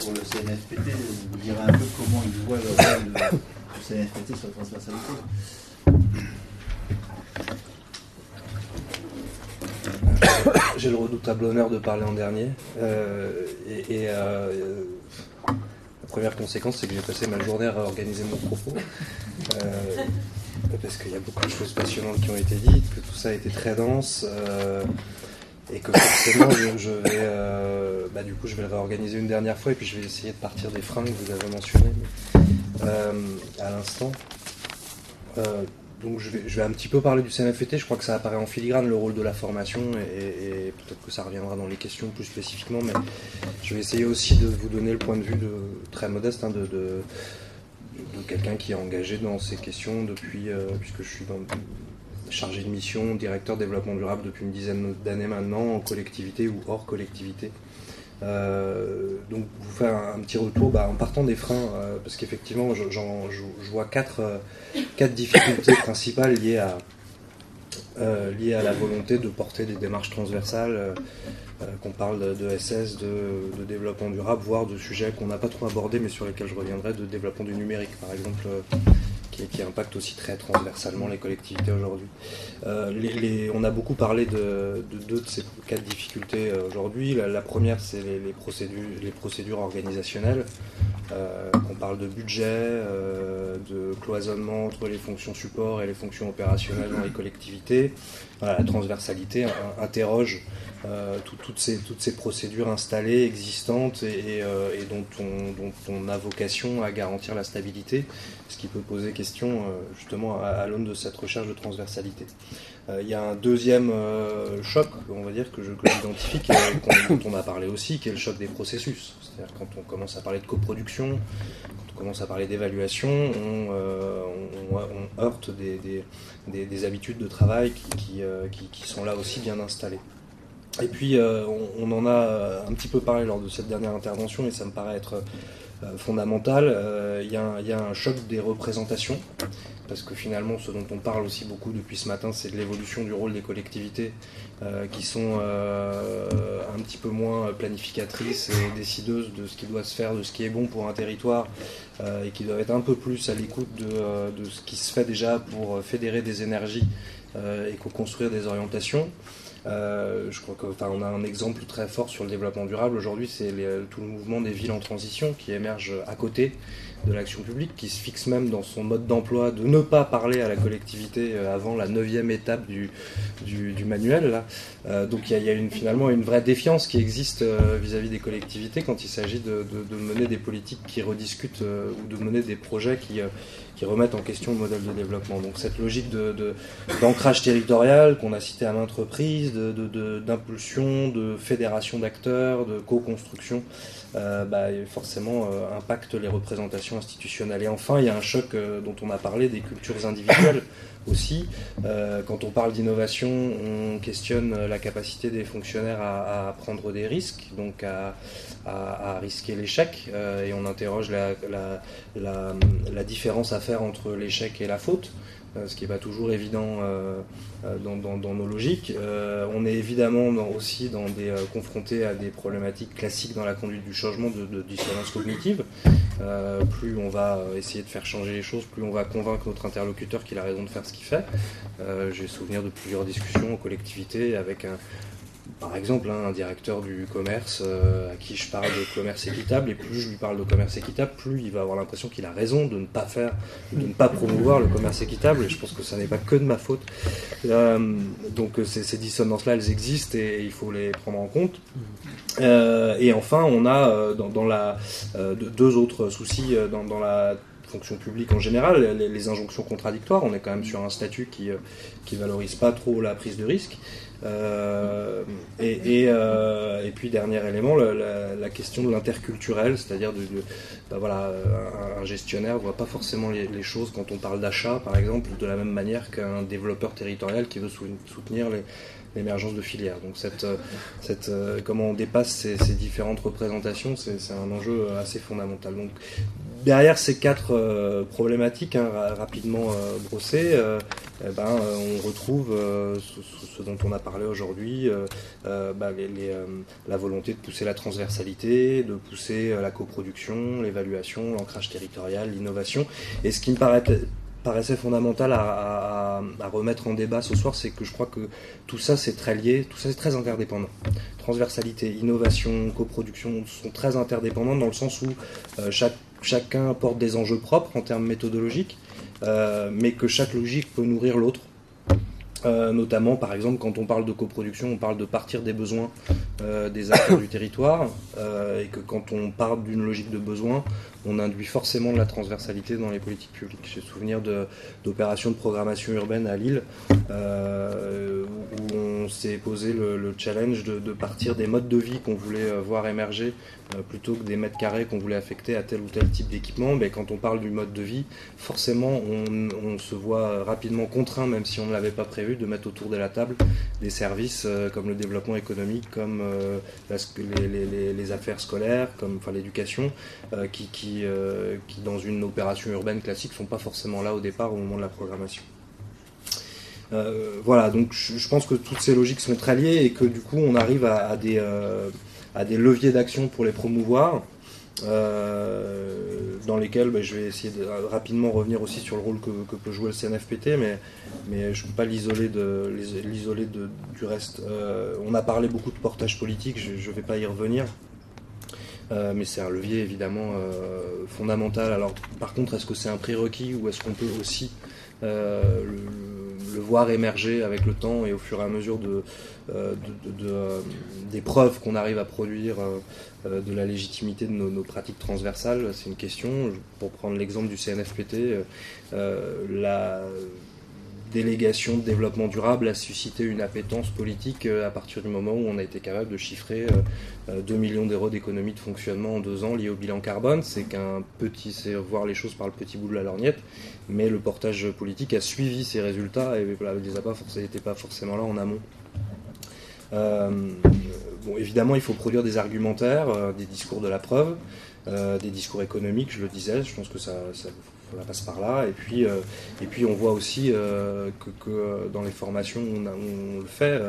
pour le CNFPT, vous direz un peu comment ils voient le rôle du CNFPT sur la transversalité. J'ai le redoutable honneur de parler en dernier. La première conséquence, c'est que j'ai passé ma journée à réorganiser mon propos. Parce qu'il y a beaucoup de choses passionnantes qui ont été dites, que tout ça a été très dense. Et que forcément, je vais le réorganiser une dernière fois et puis je vais essayer de partir des freins que vous avez mentionnés à l'instant. Donc je vais un petit peu parler du CNFPT. Je crois que ça apparaît en filigrane le rôle de la formation et peut-être que ça reviendra dans les questions plus spécifiquement, mais je vais essayer aussi de vous donner le point de vue très modeste de quelqu'un qui est engagé dans ces questions depuis, puisque je suis chargé de mission, directeur développement durable depuis une dizaine d'années maintenant, en collectivité ou hors collectivité. Donc vous faire un petit retour en partant des freins, parce qu'effectivement je vois quatre difficultés principales liées à la volonté de porter des démarches transversales, qu'on parle de SS, de développement durable, voire de sujets qu'on n'a pas trop abordés mais sur lesquels je reviendrai, de développement du numérique par exemple, qui impacte aussi très transversalement les collectivités aujourd'hui. On a beaucoup parlé de deux de ces quatre difficultés aujourd'hui. La première, c'est les procédures organisationnelles. On parle de budget, de cloisonnement entre les fonctions support et les fonctions opérationnelles dans les collectivités. Voilà, la transversalité interroge toutes ces procédures installées, existantes et dont on a vocation à garantir la stabilité, ce qui peut poser question justement à l'aune de cette recherche de transversalité. Il y a un deuxième choc, on va dire, que j'identifie, dont on a parlé aussi, qui est le choc des processus. C'est-à-dire quand on commence à parler de coproduction, quand on commence à parler d'évaluation, on heurte des habitudes de travail qui sont là aussi bien installées. Et puis on en a un petit peu parlé lors de cette dernière intervention et ça me paraît être fondamental. Il y a un choc des représentations, parce que finalement ce dont on parle aussi beaucoup depuis ce matin, c'est de l'évolution du rôle des collectivités qui sont un petit peu moins planificatrices et décideuses de ce qui doit se faire, de ce qui est bon pour un territoire, et qui doivent être un peu plus à l'écoute de ce qui se fait déjà pour fédérer des énergies et co-construire des orientations. Je crois qu'on a un exemple très fort sur le développement durable aujourd'hui, c'est tout le mouvement des villes en transition qui émerge à côté de l'action publique, qui se fixe même dans son mode d'emploi de ne pas parler à la collectivité avant la 9e étape du manuel là. Donc il y a finalement une vraie défiance qui existe vis-à-vis des collectivités quand il s'agit de mener des politiques qui rediscutent ou de mener des projets qui remettent en question le modèle de développement. Donc cette logique d'ancrage territorial qu'on a cité à maintes reprises, d'impulsion, de fédération d'acteurs, de co-construction, forcément impacte les représentations institutionnelles. Et enfin, il y a un choc dont on a parlé, des cultures individuelles aussi. Quand on parle d'innovation, on questionne la capacité des fonctionnaires à prendre des risques, donc à risquer l'échec, et on interroge la différence à faire entre l'échec et la faute, ce qui n'est pas toujours évident dans nos logiques. On est évidemment aussi confronté à des problématiques classiques dans la conduite du changement de dissonance cognitive. Plus on va essayer de faire changer les choses, plus on va convaincre notre interlocuteur qu'il a raison de faire ce qu'il fait. J'ai souvenir de plusieurs discussions en collectivité avec par exemple, un directeur du commerce à qui je parle de commerce équitable, et plus je lui parle de commerce équitable, plus il va avoir l'impression qu'il a raison de ne pas promouvoir le commerce équitable, et je pense que ça n'est pas que de ma faute. Donc ces dissonances-là, elles existent et il faut les prendre en compte. Et enfin, on a deux autres soucis dans la fonction publique en général, les injonctions contradictoires. On est quand même sur un statut qui valorise pas trop la prise de risque. Et puis dernier élément, la question de l'interculturel, c'est-à-dire un gestionnaire voit pas forcément les choses quand on parle d'achat, par exemple, de la même manière qu'un développeur territorial qui veut soutenir l'émergence de filières. Donc comment on dépasse ces différentes représentations, c'est un enjeu assez fondamental. Donc derrière ces 4 problématiques, hein, rapidement brossées, on retrouve ce dont on a parlé aujourd'hui, la volonté de pousser la transversalité, de pousser la coproduction, l'évaluation, l'ancrage territorial, l'innovation. Et ce qui me paraissait fondamental à remettre en débat ce soir, c'est que je crois que tout ça c'est très lié, tout ça c'est très interdépendant. Transversalité, innovation, coproduction sont très interdépendantes dans le sens où chacun porte des enjeux propres en termes méthodologiques, mais que chaque logique peut nourrir l'autre. Notamment, par exemple, quand on parle de coproduction, on parle de partir des besoins des acteurs du territoire, et que quand on part d'une logique de besoin, on induit forcément de la transversalité dans les politiques publiques. J'ai souvenir d'opérations de programmation urbaine à Lille, où on s'est posé le challenge de partir des modes de vie qu'on voulait voir émerger, plutôt que des mètres carrés qu'on voulait affecter à tel ou tel type d'équipement. Mais quand on parle du mode de vie, forcément, on se voit rapidement contraint, même si on ne l'avait pas prévu, de mettre autour de la table des services comme le développement économique, comme les affaires scolaires, comme l'éducation, qui dans une opération urbaine classique sont pas forcément là au départ au moment de la programmation. Voilà, donc je pense que toutes ces logiques sont très liées et que du coup on arrive à des leviers d'action pour les promouvoir, dans lesquels je vais essayer de rapidement revenir aussi sur le rôle que peut jouer le CNFPT, mais je ne peux pas l'isoler du reste. On a parlé beaucoup de portage politique, je ne vais pas y revenir. Mais c'est un levier évidemment fondamental. Alors par contre, est-ce que c'est un prérequis ou est-ce qu'on peut aussi le voir émerger avec le temps et au fur et à mesure des preuves qu'on arrive à produire de la légitimité de nos pratiques transversales? C'est une question. Pour prendre l'exemple du CNFPT, la délégation de développement durable a suscité une appétence politique à partir du moment où on a été capable de chiffrer 2 millions d'euros d'économie de fonctionnement en 2 ans liés au bilan carbone. C'est voir les choses par le petit bout de la lorgnette, mais le portage politique a suivi ces résultats et n'était pas forcément là en amont. Évidemment, il faut produire des argumentaires, des discours de la preuve, des discours économiques, je le disais, je pense que ça passe par là. Et puis on voit aussi que dans les formations, on le fait.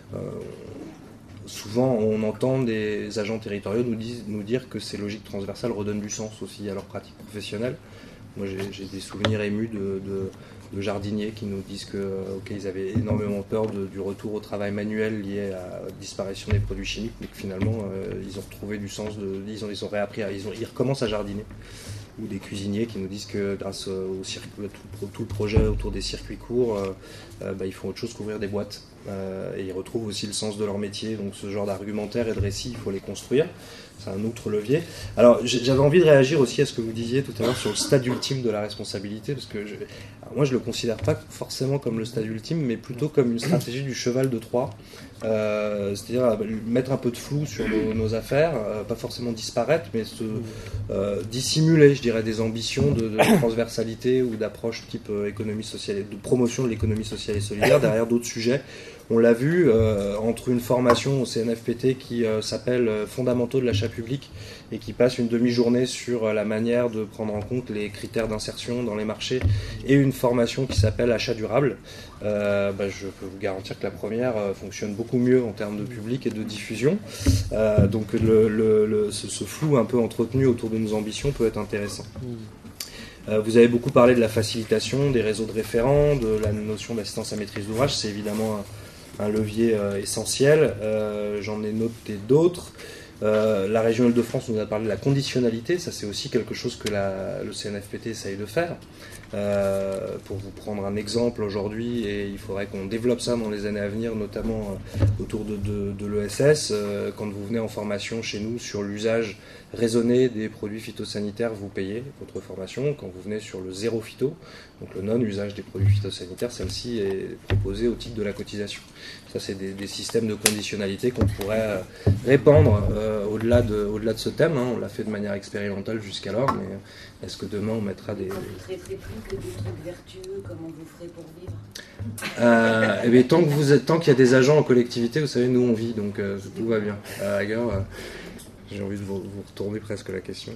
Souvent, on entend des agents territoriaux nous dire que ces logiques transversales redonnent du sens aussi à leur pratique professionnelle. Moi, j'ai des souvenirs émus de jardiniers qui nous disent qu'ils avaient énormément peur du retour au travail manuel lié à la disparition des produits chimiques, mais que finalement, ils ont retrouvé du sens, ils ont réappris, ils recommencent à jardiner. Ou des cuisiniers qui nous disent que grâce tout le projet autour des circuits courts, ils font autre chose qu'ouvrir des boîtes. Et ils retrouvent aussi le sens de leur métier. Donc ce genre d'argumentaire et de récit, il faut les construire. C'est un autre levier. Alors j'avais envie de réagir aussi à ce que vous disiez tout à l'heure sur le stade ultime de la responsabilité, parce que moi je le considère pas forcément comme le stade ultime, mais plutôt comme une stratégie du cheval de Troie. C'est-à-dire mettre un peu de flou sur nos affaires, pas forcément disparaître, mais dissimuler, je dirais, des ambitions de transversalité ou d'approche type économie sociale, de promotion de l'économie sociale et solidaire derrière d'autres sujets. On l'a vu entre une formation au CNFPT qui s'appelle Fondamentaux de l'achat public et qui passe une demi-journée sur la manière de prendre en compte les critères d'insertion dans les marchés, et une formation qui s'appelle Achat durable. Je peux vous garantir que la première fonctionne beaucoup mieux en termes de public et de diffusion. Donc ce flou un peu entretenu autour de nos ambitions peut être intéressant. Vous avez beaucoup parlé de la facilitation, des réseaux de référents, de la notion d'assistance à maîtrise d'ouvrage. C'est évidemment un levier essentiel. J'en ai noté d'autres. La région Île-de-France nous a parlé de la conditionnalité. Ça, c'est aussi quelque chose que le CNFPT essaye de faire. Pour vous prendre un exemple aujourd'hui, et il faudrait qu'on développe ça dans les années à venir, notamment autour de l'ESS. Quand vous venez en formation chez nous sur l'usage raisonné des produits phytosanitaires, vous payez votre formation. Quand vous venez sur le zéro phyto, donc le non-usage des produits phytosanitaires, celle-ci est proposée au titre de la cotisation. Ça, c'est des systèmes de conditionnalité qu'on pourrait répandre au-delà de ce thème. On l'a fait de manière expérimentale jusqu'alors, mais est-ce que demain on mettra des... Vous ne traiterez plus que des trucs vertueux, comment vous ferez pour vivre tant qu'il y a des agents en collectivité, vous savez, nous on vit, donc tout va bien. À la rigueur, J'ai envie de vous retourner presque la question.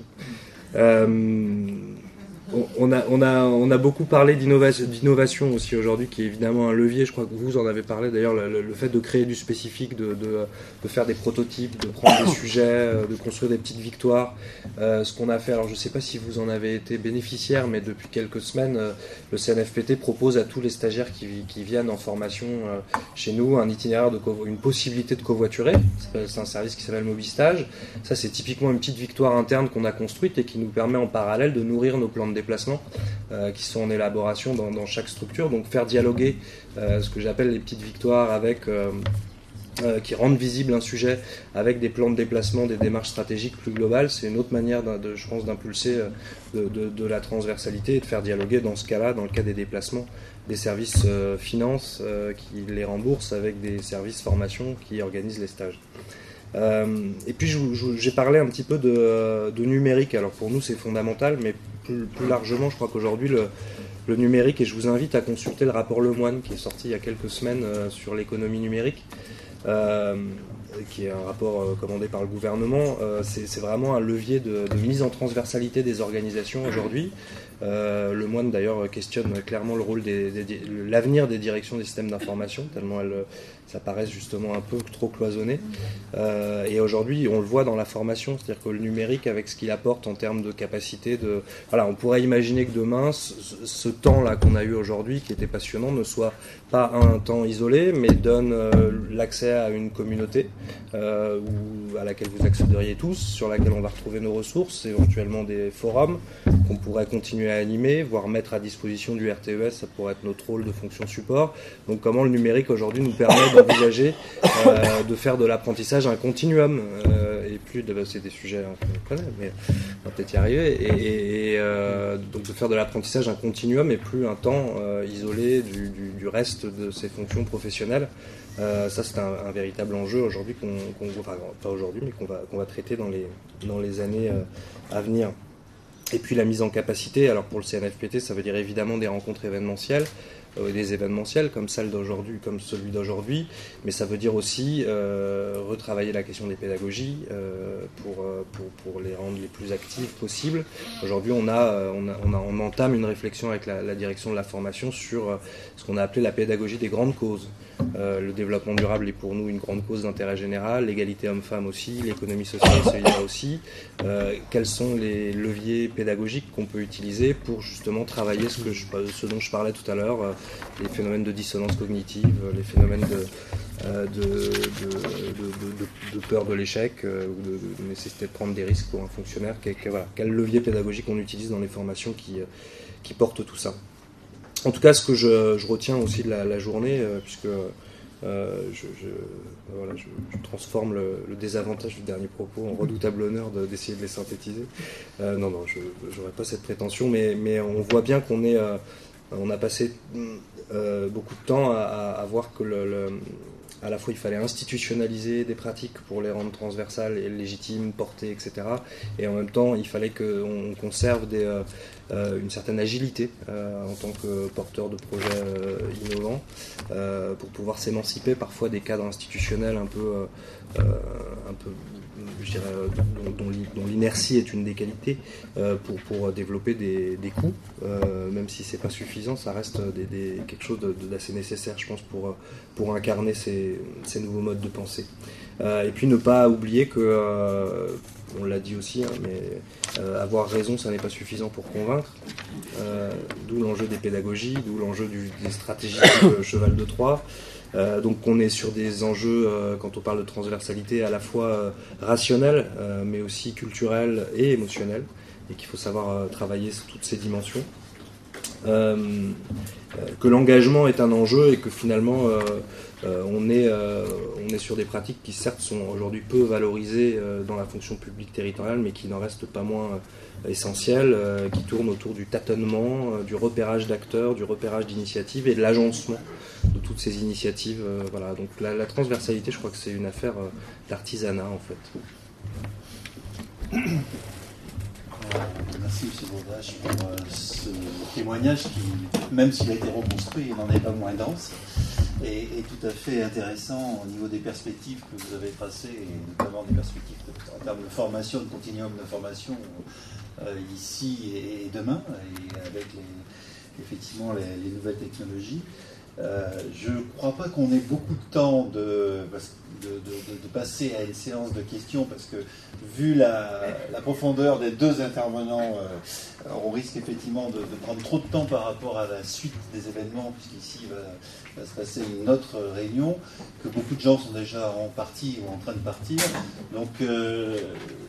On a beaucoup parlé d'innovation aussi aujourd'hui, qui est évidemment un levier. Je crois que vous en avez parlé d'ailleurs, le fait de créer du spécifique, de faire des prototypes, de prendre des sujets, de construire des petites victoires. Ce qu'on a fait, alors je ne sais pas si vous en avez été bénéficiaire, mais depuis quelques semaines, le CNFPT propose à tous les stagiaires qui viennent en formation chez nous un itinéraire, une possibilité de covoiturer. C'est un service qui s'appelle Mobistage. Ça, c'est typiquement une petite victoire interne qu'on a construite et qui nous permet en parallèle de nourrir nos plans de déplacement qui sont en élaboration dans chaque structure. Donc faire dialoguer ce que j'appelle les petites victoires avec qui rendent visible un sujet avec des plans de déplacement, des démarches stratégiques plus globales, c'est une autre manière, je pense, d'impulser de la transversalité et de faire dialoguer dans ce cas-là, dans le cas des déplacements, des services finances qui les remboursent avec des services formation qui organisent les stages. Et puis j'ai parlé un petit peu de numérique. Alors pour nous c'est fondamental, mais plus largement je crois qu'aujourd'hui le numérique, et je vous invite à consulter le rapport Lemoine qui est sorti il y a quelques semaines sur l'économie numérique, qui est un rapport commandé par le gouvernement. C'est vraiment un levier de mise en transversalité des organisations aujourd'hui. Lemoine d'ailleurs questionne clairement le rôle l'avenir des directions des systèmes d'information, tellement ça paraît justement un peu trop cloisonné. Et aujourd'hui, on le voit dans la formation, c'est-à-dire que le numérique, avec ce qu'il apporte en termes de capacité voilà, on pourrait imaginer que demain, ce temps-là qu'on a eu aujourd'hui, qui était passionnant, ne soit pas un temps isolé, mais donne l'accès à une communauté à laquelle vous accéderiez tous, sur laquelle on va retrouver nos ressources, éventuellement des forums qu'on pourrait continuer à animer, voire mettre à disposition du RTES, ça pourrait être notre rôle de fonction support. Donc comment le numérique aujourd'hui nous permet d'envisager de faire de l'apprentissage un continuum, et plus c'est des sujets qu'on connaît, mais on va peut-être y arriver, et donc de faire de l'apprentissage un continuum et plus un temps isolé du reste de ses fonctions professionnelles. Ça c'est un véritable enjeu aujourd'hui enfin pas aujourd'hui, mais qu'on va traiter dans les années à venir. Et puis la mise en capacité, alors pour le CNFPT, ça veut dire évidemment des rencontres événementielles, des événementiels comme celui d'aujourd'hui, mais ça veut dire aussi retravailler la question des pédagogies pour les rendre les plus actives possibles. Aujourd'hui, on entame une réflexion avec la direction de la formation sur ce qu'on a appelé la pédagogie des grandes causes. Le développement durable est pour nous une grande cause d'intérêt général, l'égalité homme-femme aussi, l'économie sociale, celui-là aussi. Quels sont les leviers pédagogiques qu'on peut utiliser pour justement travailler ce dont je parlais tout à l'heure, les phénomènes de dissonance cognitive, les phénomènes de peur de l'échec, ou de nécessité de prendre des risques pour un fonctionnaire. Quel levier pédagogique on utilise dans les formations qui portent tout ça. En tout cas, ce que je retiens aussi de la journée, puisque je transforme le désavantage du dernier propos en redoutable honneur d'essayer de les synthétiser. Non, j'aurais pas cette prétention, mais on voit bien on a passé beaucoup de temps à voir que à la fois il fallait institutionnaliser des pratiques pour les rendre transversales et légitimes, portées, etc. Et en même temps il fallait qu'on conserve une certaine agilité en tant que porteur de projets innovants pour pouvoir s'émanciper parfois des cadres institutionnels un peu je dirais, dont l'inertie est une des qualités pour développer des coûts, même si c'est pas suffisant, ça reste quelque chose d'assez nécessaire, je pense, pour incarner ces nouveaux modes de pensée. Et puis ne pas oublier que on l'a dit aussi, mais avoir raison, ça n'est pas suffisant pour convaincre. D'où l'enjeu des pédagogies, d'où l'enjeu des stratégies de cheval de Troie. Donc on est sur des enjeux, quand on parle de transversalité, à la fois rationnels, mais aussi culturels et émotionnels, et qu'il faut savoir travailler sur toutes ces dimensions. Que l'engagement est un enjeu et que finalement on est sur des pratiques qui certes sont aujourd'hui peu valorisées dans la fonction publique territoriale, mais qui n'en restent pas moins essentielles, qui tournent autour du tâtonnement, du repérage d'acteurs, du repérage d'initiatives et de l'agencement de toutes ces initiatives. Voilà. Donc la transversalité, je crois que c'est une affaire d'artisanat en fait. Merci M. Bourdage pour ce témoignage qui, même s'il a été reconstruit, n'en est pas moins dense. est tout à fait intéressant au niveau des perspectives que vous avez tracées, et notamment des perspectives en termes de formation, de continuum de formation ici et demain, et avec effectivement les nouvelles technologies. Je ne crois pas qu'on ait beaucoup de temps de passer à une séance de questions, parce que vu la profondeur des deux intervenants, on risque effectivement de prendre trop de temps par rapport à la suite des événements, puisqu'ici va se passer une autre réunion, que beaucoup de gens sont déjà en partie ou en train de partir. Donc